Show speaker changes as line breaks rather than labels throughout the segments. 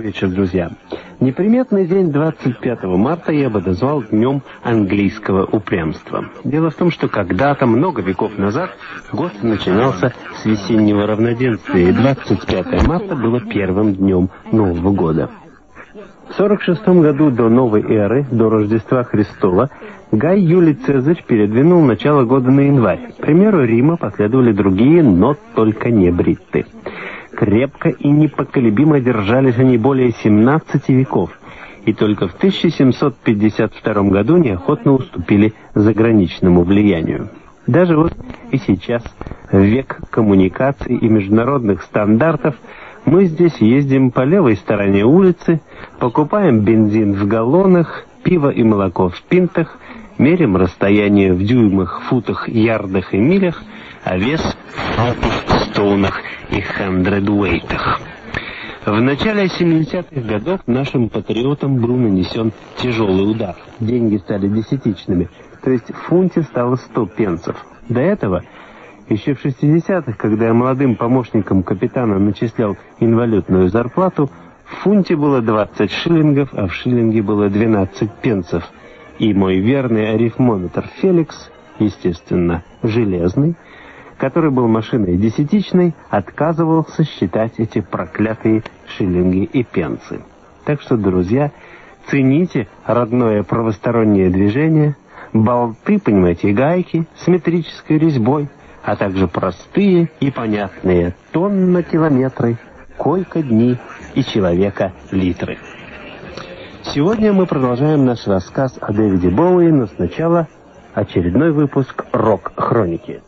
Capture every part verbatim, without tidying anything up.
вечер, друзья. Неприметный день двадцать пятого марта я бы назвал днем английского упрямства. Дело в том, что когда-то, много веков назад, год начинался с весеннего равноденствия, и двадцать пятое марта было первым днем Нового года. В сорок шестом году до новой эры, до Рождества Христова, Гай Юлий Цезарь передвинул начало года на январь. К примеру Рима последовали другие, но только не бритты. Крепко и непоколебимо держались они более семнадцати веков, и только в тысяча семьсот пятьдесят втором году неохотно уступили заграничному влиянию. Даже вот и сейчас, в век коммуникаций и международных стандартов, мы здесь ездим по левой стороне улицы, покупаем бензин в галлонах, пиво и молоко в пинтах, меряем расстояние в дюймах, футах, ярдах и милях, а вес в фунтах, стоунах и хандредуэйтах. В начале семидесятых годов нашим патриотам был нанесен тяжелый удар. Деньги стали десятичными, то есть в фунте стало сто пенсов. До этого, еще в шестидесятых, когда я молодым помощником капитана начислял инвалютную зарплату, в фунте было двадцать шиллингов, а в шиллинге было двенадцать пенсов. И мой верный арифмометр Феликс, естественно, железный, который был машиной десятичной, отказывался считать эти проклятые шиллинги и пенсы. Так что, друзья, цените родное правостороннее движение, болты, понимаете, гайки с метрической резьбой, а также простые и понятные тонна-километры, койка-дни и человека-литры. Сегодня мы продолжаем наш рассказ о Дэвиде Боуи, но сначала очередной выпуск «Рок-хроники».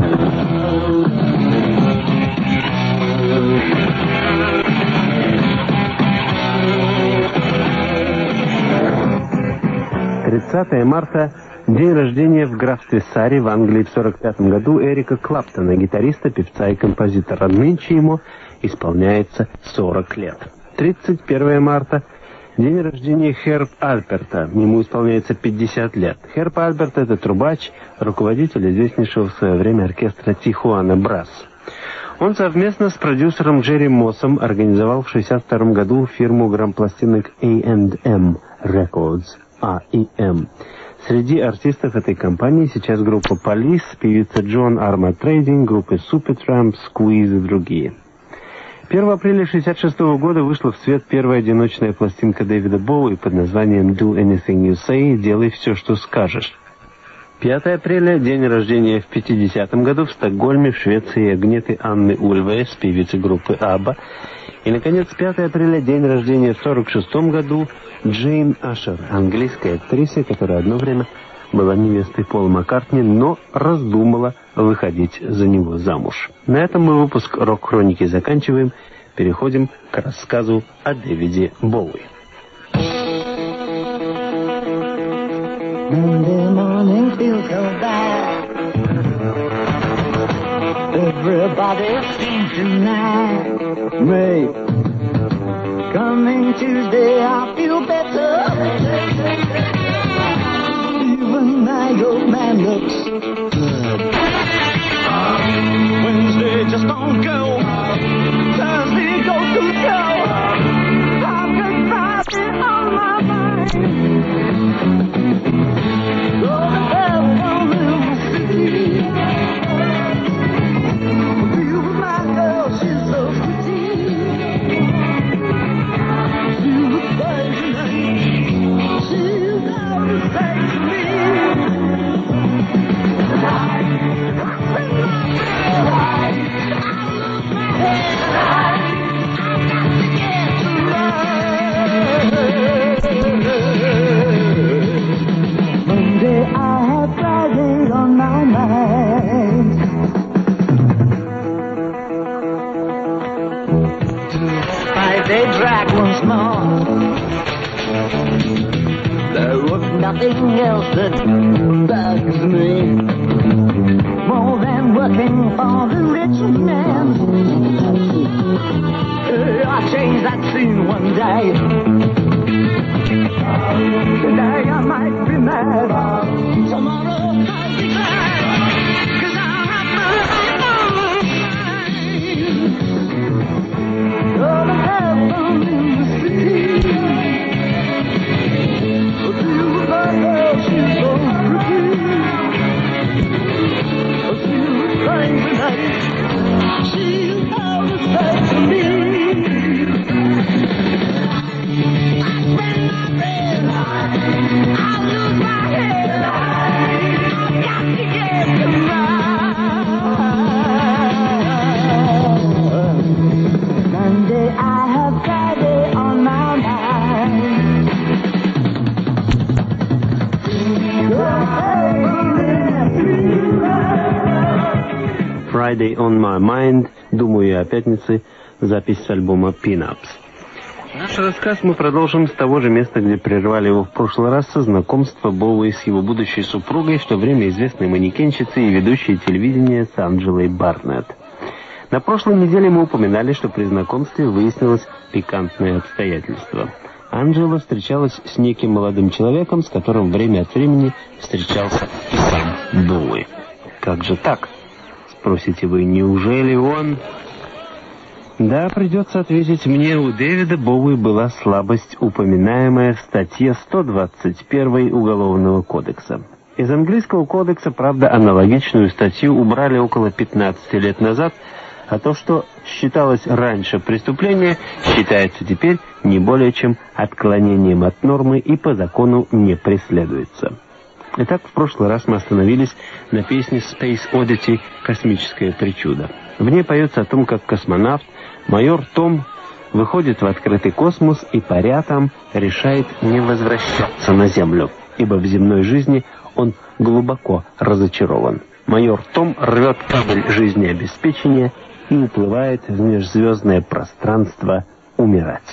тридцатое марта – день рождения в графстве Сарри в Англии в сорок пятом году Эрика Клэптона, гитариста, певца и композитора. Нынче ему исполняется сорок лет. тридцать первое марта – день рождения Херб Альперта, ему исполняется пятьдесят лет. Херб Альперт – это трубач, руководитель известнейшего в свое время оркестра Тихуана Брасс. Он совместно с продюсером Джерри Моссом организовал в шестьдесят втором году фирму грампластинок A and M Records, А и Эм. Среди артистов этой компании сейчас группа Police, певица Джон Armour Trading, группы Supertramp, Squeeze и другие. первого апреля шестьдесят шестого года вышла в свет первая одиночная пластинка Дэвида Боуи под названием «Do Anything You Say» – «Делай все, что скажешь». пятого апреля – день рождения в пятидесятом году в Стокгольме, в Швеции, Агнеты Анны Ульвес, певицы группы Абба. И, наконец, пятого апреля – день рождения в сорок шестом году Джейн Ашер, английская актриса, которая одно время была невестой Пола Маккартни, но раздумала выходить за него замуж. На этом мы выпуск «Рок-хроники» заканчиваем. Переходим к рассказу о Дэвиде Боуи.
Monday morning feels so bad. Everybody seems to nag me. Coming Tuesday I feel better. Even my old man looks good. Wednesday just don't go. Thursday goes to go. I've got Friday on my mind. Oh, the devil in the city. Be with my girl, she's so pretty. She was crazy. She's out to say to me. Monday I have Friday on my mind. Friday drag once more. There was nothing else that bugs me more than working for the rich man. Uh, I changed that scene one day. Today I might be mad. Tomorrow I'll be glad. 'Cause I'll have my own mind. Oh, the heaven in the sea.
Friday on My Mind, думаю я о пятнице, запись с альбома Pin-Ups. Наш рассказ мы продолжим с того же места, где прервали его в прошлый раз, со знакомства Боуи с его будущей супругой, в то время известной манекенщицей и ведущей телевидения с Анджелой Барнетт. На прошлой неделе мы упоминали, что при знакомстве выяснилось пикантное обстоятельство. Анджела встречалась с неким молодым человеком, с которым время от времени встречался и сам Боуи. Как же так? Спросите вы, неужели он... Да, придется ответить мне, у Дэвида Боуи была слабость, упоминаемая в статье сто двадцать один Уголовного кодекса. Из английского кодекса, правда, аналогичную статью убрали около пятнадцати лет назад, а то, что считалось раньше преступление, считается теперь не более чем отклонением от нормы и по закону не преследуется. Итак, в прошлый раз мы остановились на песне Space Oddity «Космическое причудо». В ней поется о том, как космонавт майор Том выходит в открытый космос и, паря там, решает не возвращаться на Землю, ибо в земной жизни он глубоко разочарован. Майор Том рвет кабель жизнеобеспечения и уплывает в межзвездное пространство умирать.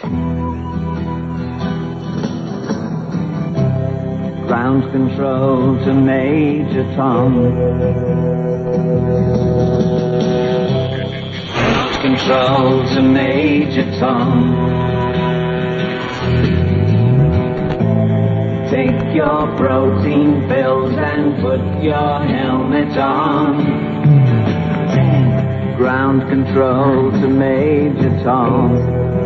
Ground control to Major Tom. Ground control to Major Tom. Take your protein pills and put your helmet on. Ground control to Major Tom.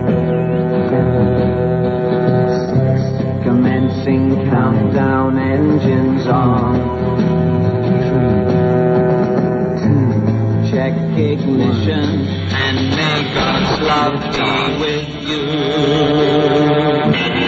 Commencing countdown, engines on. Check ignition and may God's love be with you.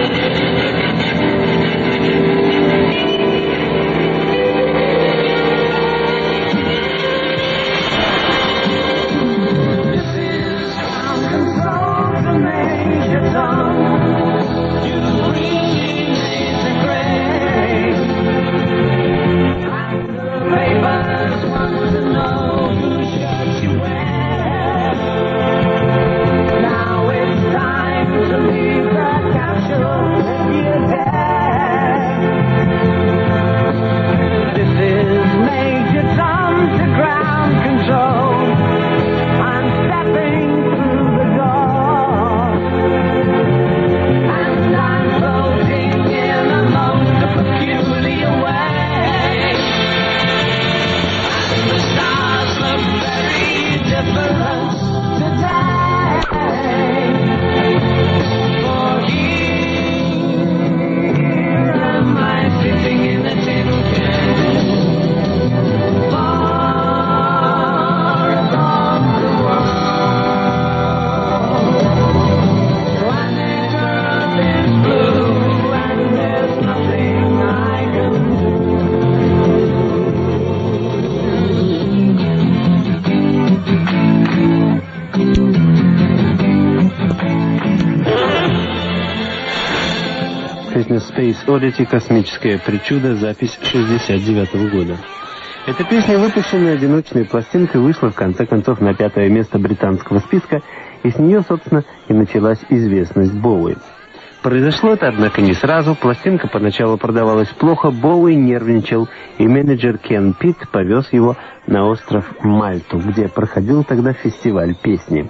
Space Oddity «Космическое причудо», запись шестьдесят девятого года. Эта песня, выпущенная одиночной пластинкой, вышла в конце концов на пятое место британского списка, и с нее, собственно, и началась известность Боуи. Произошло это, однако, не сразу. Пластинка поначалу продавалась плохо, Боуи нервничал, и менеджер Кен Питт повез его на остров Мальту, где проходил тогда фестиваль песни.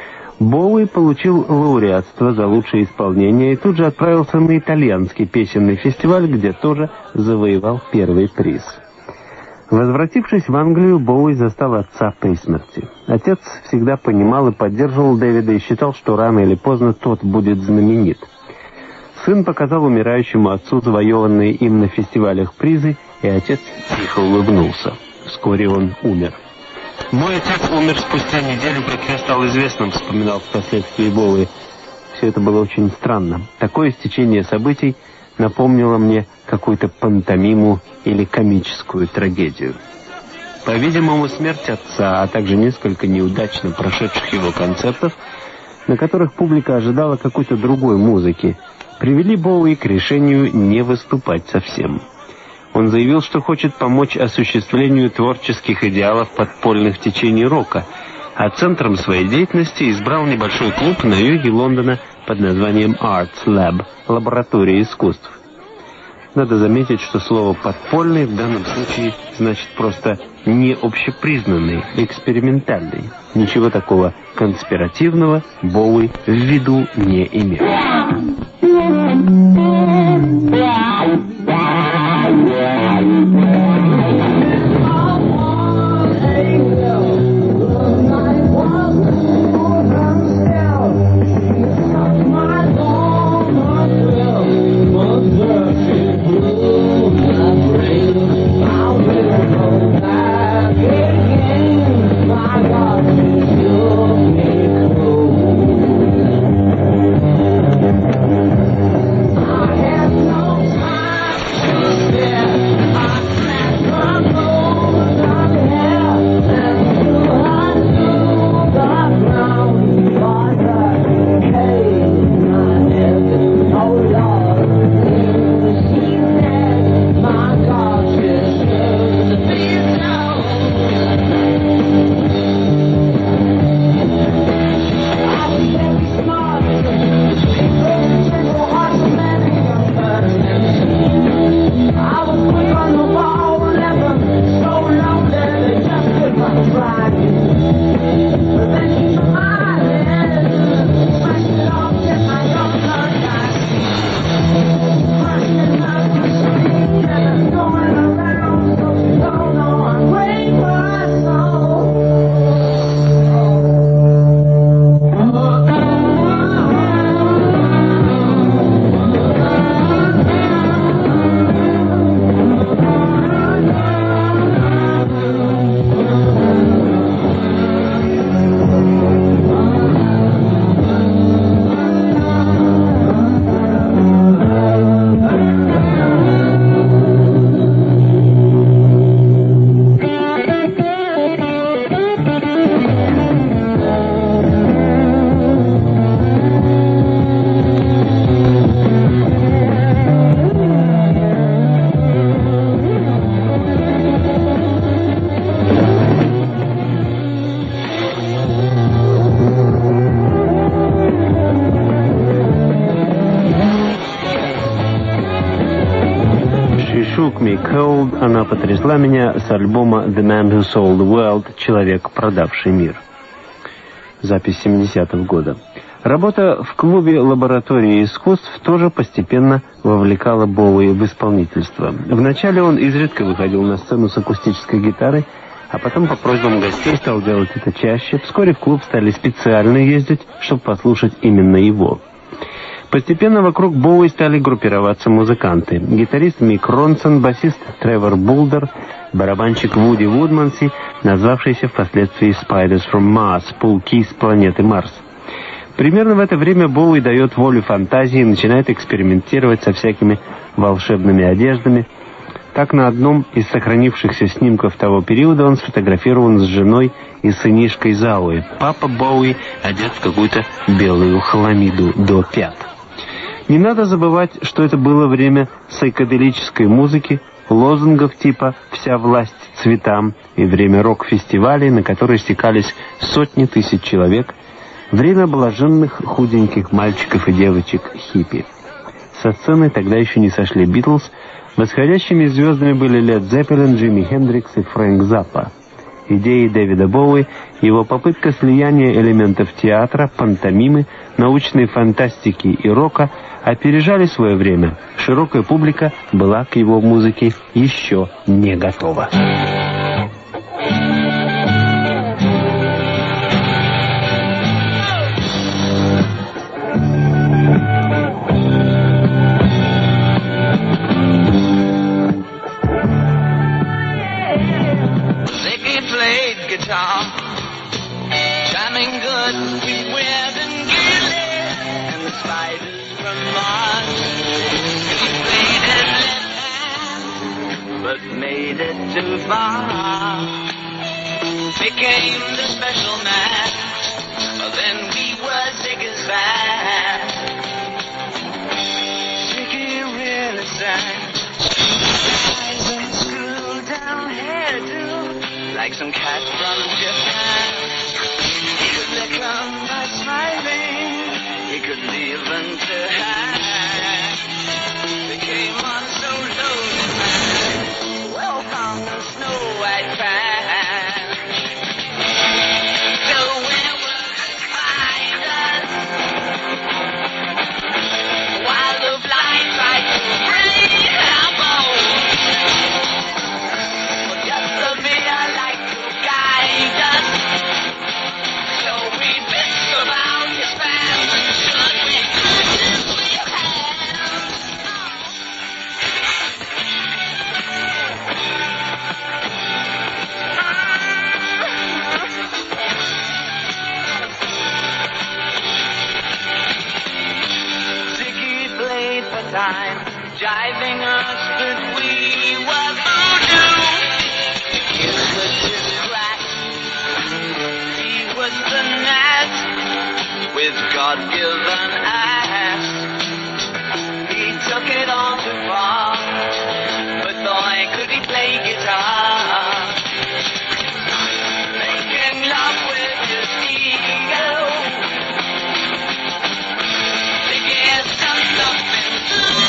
Боуи получил лауреатство за лучшее исполнение и тут же отправился на итальянский песенный фестиваль, где тоже завоевал первый приз. Возвратившись в Англию, Боуи застал отца при смерти. Отец всегда понимал и поддерживал Дэвида и считал, что рано или поздно тот будет знаменит. Сын показал умирающему отцу завоеванные им на фестивалях призы, и отец тихо улыбнулся. Вскоре он умер. «Мой отец умер спустя неделю, как я стал известным», — вспоминал впоследствии Боуи. Все это было очень странно. Такое стечение событий напомнило мне какую-то пантомиму или комическую трагедию. По-видимому, смерть отца, а также несколько неудачно прошедших его концертов, на которых публика ожидала какой-то другой музыки, привели Боуи к решению не выступать совсем. Он заявил, что хочет помочь осуществлению творческих идеалов подпольных течений рока, а центром своей деятельности избрал небольшой клуб на юге Лондона под названием Arts Lab – лаборатория искусств. Надо заметить, что слово «подпольный» в данном случае значит просто не общепризнанный, экспериментальный. Ничего такого конспиративного Боуи в виду не имел. Cold, она потрясла меня с альбома The Man Who Sold the World, «Человек, продавший мир». Запись семидесятого года. Работа в клубе «Лаборатория искусств» тоже постепенно вовлекала Боуи в исполнительство. Вначале он изредка выходил на сцену с акустической гитарой, а потом по просьбам гостей стал делать это чаще. Вскоре в клуб стали специально ездить, чтобы послушать именно его. Постепенно вокруг Боуи стали группироваться музыканты. Гитарист Мик Ронсон, басист Тревор Булдер, барабанщик Вуди Вудманси, назвавшийся впоследствии Spiders from Mars, пауки с планеты Марс. Примерно в это время Боуи дает волю фантазии и начинает экспериментировать со всякими волшебными одеждами. Так, на одном из сохранившихся снимков того периода он сфотографирован с женой и сынишкой Зауи. Папа Боуи одет в какую-то белую хламиду до пят. Не надо забывать, что это было время сайкаделической музыки, лозунгов типа «Вся власть цветам» и время рок-фестивалей, на которые стекались сотни тысяч человек, время блаженных худеньких мальчиков и девочек-хиппи. Со сцены тогда еще не сошли Битлз, восходящими звездами были Лед Зеппелин, Джимми Хендрикс и Фрэнк Заппа. Идеи Дэвида Боуи, его попытка слияния элементов театра, пантомимы, научной фантастики и рока опережали свое время. Широкая публика была к его музыке еще не готова.
guitar, jamming good with Weird and Gilly and the Spiders from Mars. He played his left hand, but made it too far. Became the special man, then we were Ziggy's band. Ziggy really sang, eyes and screw down hairdo, like some cat from Japan. He could lick 'em by smiling, he could leave them to hang. They came on so loaded, man, well on the Snow White fan. Jiving us that we were voodoo. He was his crack, he was the gnat with God-given ass. He took it all too far, but boy could he play guitar. Making love with his ego, the guest of something blue.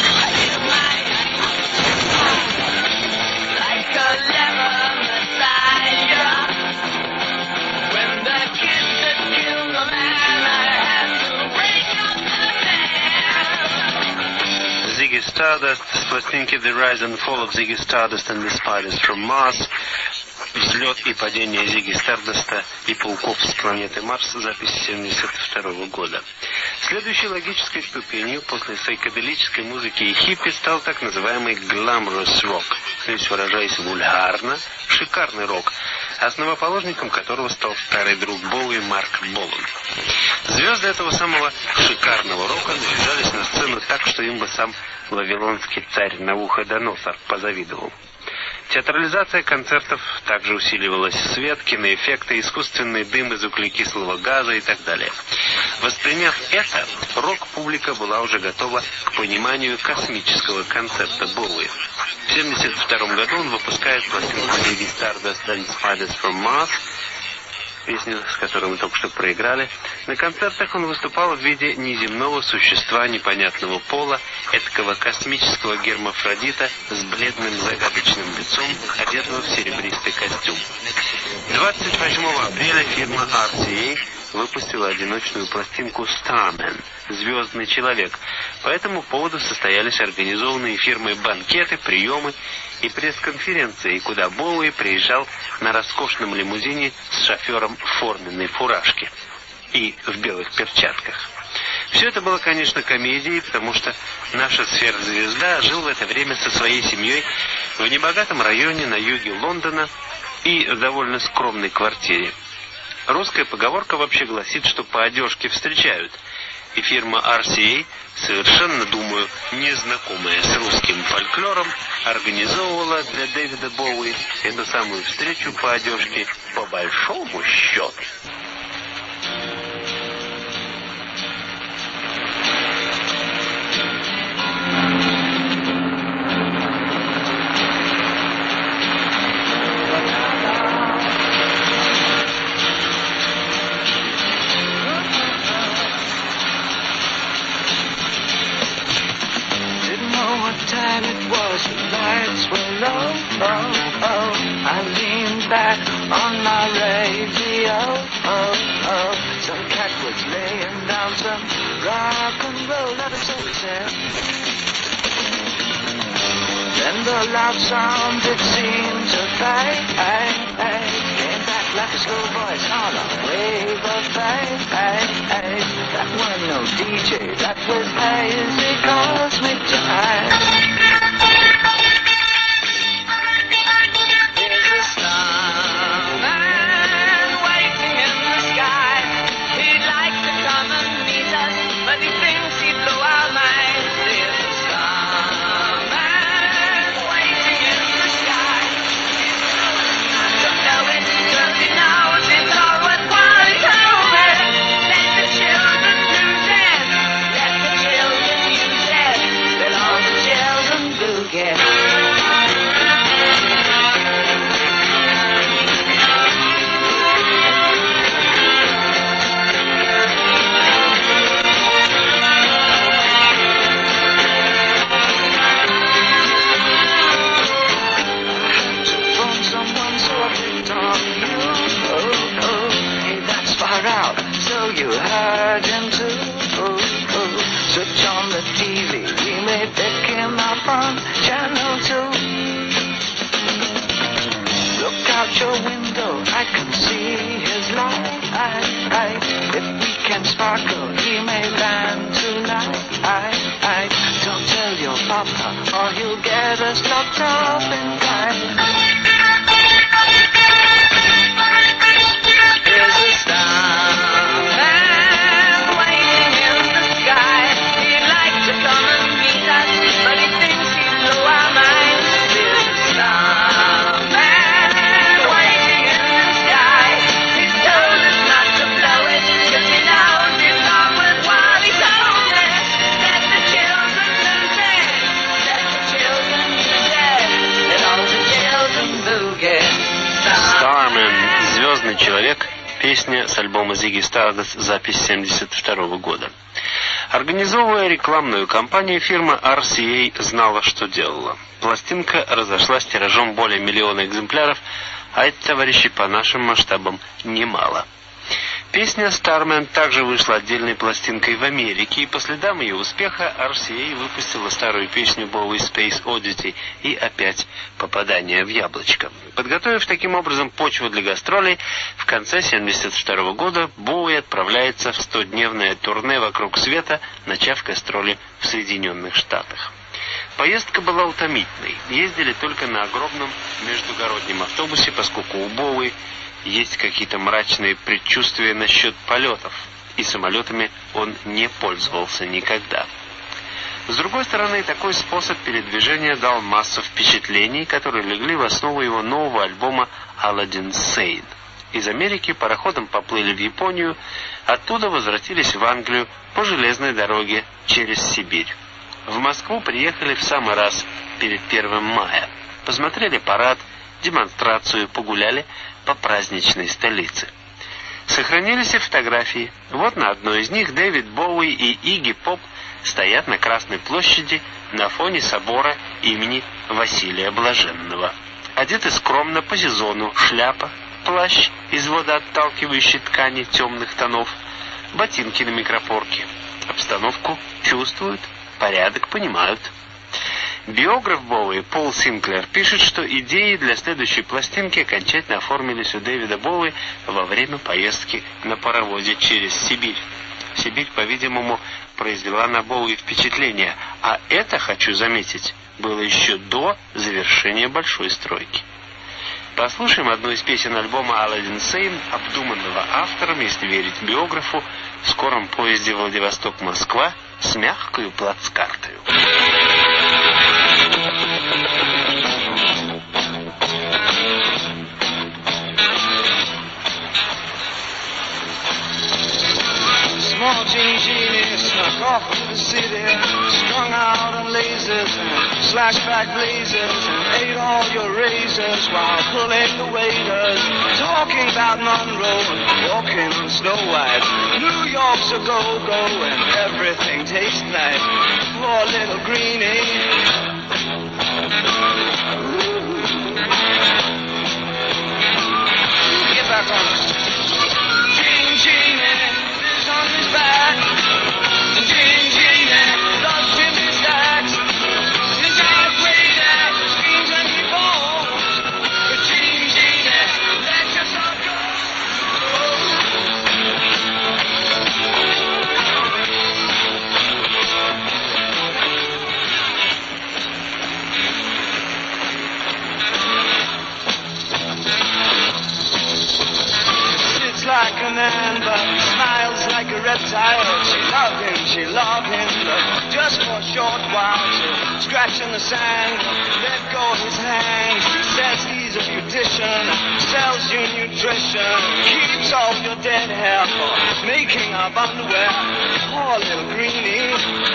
Ziggy Stardust с пластинки The Rise and Fall of Ziggy Stardust and the Spiders from Mars. Взлет и падение Зигги Стардаста и пауков с планеты Марс, запись семьдесят второго года. Следующей логической ступенью после сайкаделической музыки и хиппи стал так называемый glamorous rock, то есть, выражаясь вульгарно, шикарный рок, основоположником которого стал старый друг Боуи Марк Болан. Звезды этого самого шикарного рока навязались на сцену так, что им бы сам вавилонский царь Навуходоносор позавидовал. Театрализация концертов также усиливалась: свет, киноэффекты, искусственный дым из углекислого газа и так далее. Восприняв это, рок-публика была уже готова к пониманию космического концепта Боуи. В семьдесят втором году он выпускает пластинку Ziggy Stardust and Spiders from Mars, песню, с которой мы только что проиграли. На концертах он выступал в виде неземного существа непонятного пола, эдакого космического гермафродита с бледным загадочным лицом, одетого в серебристый костюм. двадцать восьмого апреля фирма ар си эй выпустила одиночную пластинку Starman — «Звездный человек». По этому поводу состоялись организованные фирмой банкеты, приемы и пресс-конференции, куда Боуи приезжал на роскошном лимузине с шофером в форменной фуражке и в белых перчатках. Все это было, конечно, комедией, потому что наша сверхзвезда жил в это время со своей семьей в небогатом районе на юге Лондона и в довольно скромной квартире. Русская поговорка вообще гласит, что по одежке встречают, и фирма ар си эй, совершенно, думаю, незнакомая с русским фольклором, организовывала для Дэвида Боуи эту самую встречу по одежке по большому счету.
Back on my radio, oh, oh, some cat was laying down some rock and roll, that is what we said. Then the loud sound it seemed to fade, came back like a slow voice on a wave of fade. That wasn't no D J, that was hazy cosmic time. There's a starman Virgin too. Switch on the T V, we may pick him up on channel two. Look out your window, I can see his light. If we can sparkle, he may land tonight. Don't tell your papa, or he'll get us locked up in time. Here's a starman waiting in the sky. He'd like to come and meet us, but he thinks he'd blow our minds. Here's a starman waiting in the sky. He's told us not to blow it, 'cause he knows he's wrong with what he told me. Let the children dance, let the children dance, let all the children boogie.
Starman, «Звездный человек», песня с альбома Ziggy Stardust, запись семьдесят второго года. Организовывая рекламную кампанию, фирма ар си эй знала, что делала. Пластинка разошлась тиражом более миллиона экземпляров, а это, товарищи, по нашим масштабам немало. Песня «Starman» также вышла отдельной пластинкой в Америке, и по следам ее успеха ар си эй выпустила старую песню Bowie Space Oddity и опять попадание в яблочко. Подготовив таким образом почву для гастролей, в конце семьдесят второго года Боуи отправляется в стодневное турне вокруг света, начав гастроли в Соединенных Штатах. Поездка была утомительной. Ездили только на огромном междугороднем автобусе, поскольку у Боуи есть какие-то мрачные предчувствия насчет полетов, и самолетами он не пользовался никогда. С другой стороны, такой способ передвижения дал массу впечатлений, которые легли в основу его нового альбома «Aladdin Sane». Из Америки пароходом поплыли в Японию, оттуда возвратились в Англию по железной дороге через Сибирь. В Москву приехали в самый раз перед первым мая. Посмотрели парад, демонстрацию, погуляли по праздничной столице. Сохранились и фотографии. Вот на одной из них Дэвид Боуи и Игги Поп стоят на Красной площади на фоне собора имени Василия Блаженного. Одеты скромно по сезону: шляпа, плащ из водоотталкивающей ткани темных тонов, ботинки на микропорке. Обстановку чувствуют, порядок понимают. Биограф Боуи Пол Синклер пишет, что идеи для следующей пластинки окончательно оформились у Дэвида Боуи во время поездки на паровозе через Сибирь. Сибирь, по-видимому, произвела на Боуи впечатление, а это, хочу заметить, было еще до завершения большой стройки. Послушаем одну из песен альбома «Aladdin Sane», обдуманного автором, если верить биографу, в скором поезде Владивосток-Москва с мягкою плацкартою.
Small jean genie snuck off to the city, strung out on lasers and slack back blazers, and ate all your razors while pulling the waiters, talking about Monroe and walking on Snow White. New York's a go-go and everything tastes nice. Poor little greenie. Get back on the Jean Genie lives on his back. Jean Genie loves Jimmy Stacks. His eyes wait at the screams when he falls. But Jean Genie, let yourself go. Like an amber, smiles like a reptile. She loved him, she loved him, but just for a short while. To scratch in the sand, let go of his hands. He says he's a beautician, sells you nutrition, keeps all your dead hair for making up underwear. Poor little greenie.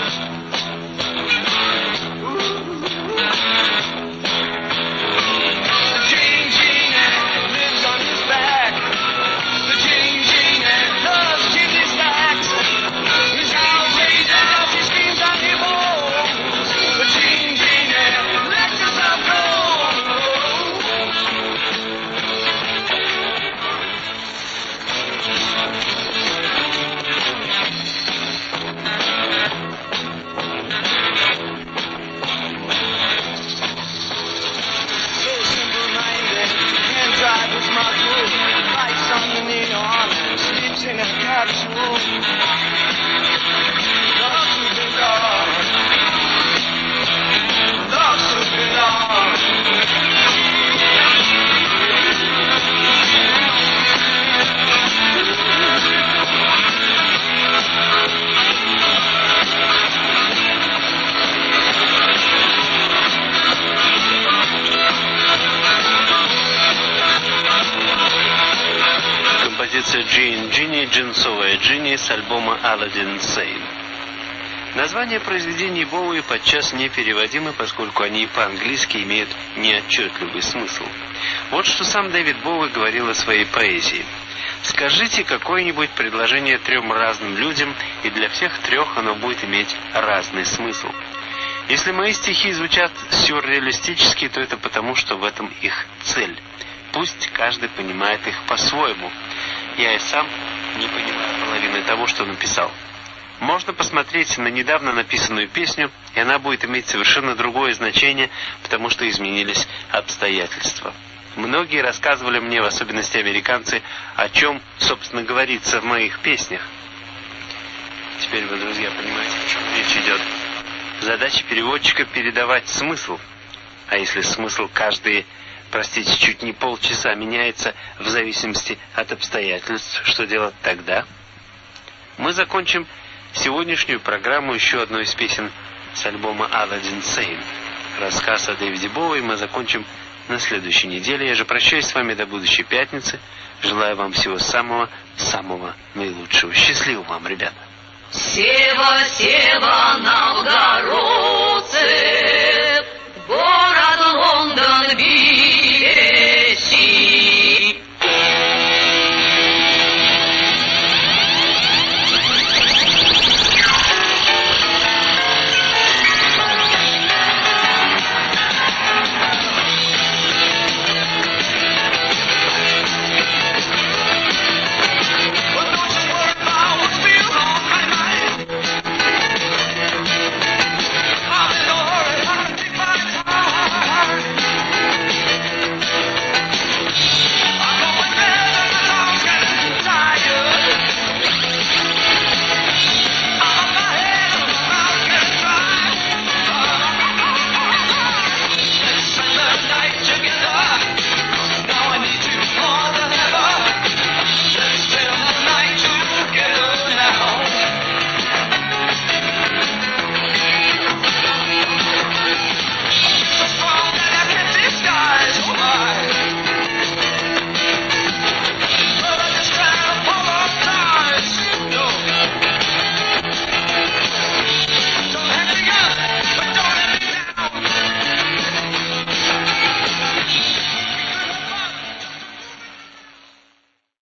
Jean Genie lives on his back. Loves Jimmy Stacks. He's outrageous, he screams on him all. But Jean Genie, let yourself go.
композиция «Джин Джинни», «Джинсовая Джинни» с альбома «Aladdin Sane». Названия произведений Боуи подчас непереводимы, поскольку они по-английски имеют неотчетливый смысл. Вот что сам Дэвид Боуи говорил о своей поэзии. «Скажите какое-нибудь предложение трем разным людям, и для всех трех оно будет иметь разный смысл. Если мои стихи звучат сюрреалистически, то это потому, что в этом их цель. Пусть каждый понимает их по-своему. Я и сам не понимаю половины того, что написал. Можно посмотреть на недавно написанную песню, и она будет иметь совершенно другое значение, потому что изменились обстоятельства. Многие рассказывали мне, в особенности американцы, о чем, собственно, говорится в моих песнях. Теперь вы, друзья, понимаете, о чем речь идет. Задача переводчика — передавать смысл. А если смысл каждые, простите, чуть не полчаса меняется в зависимости от обстоятельств, что делать тогда? Мы закончим сегодняшнюю программу еще одной из песен с альбома «Aladdin Sane». Рассказ о Дэвиде Боуи мы закончим на следующей неделе. Я же прощаюсь с вами до будущей пятницы. Желаю вам всего самого-самого наилучшего. Счастливо вам, ребята!
Сева, Сева, новгородцы!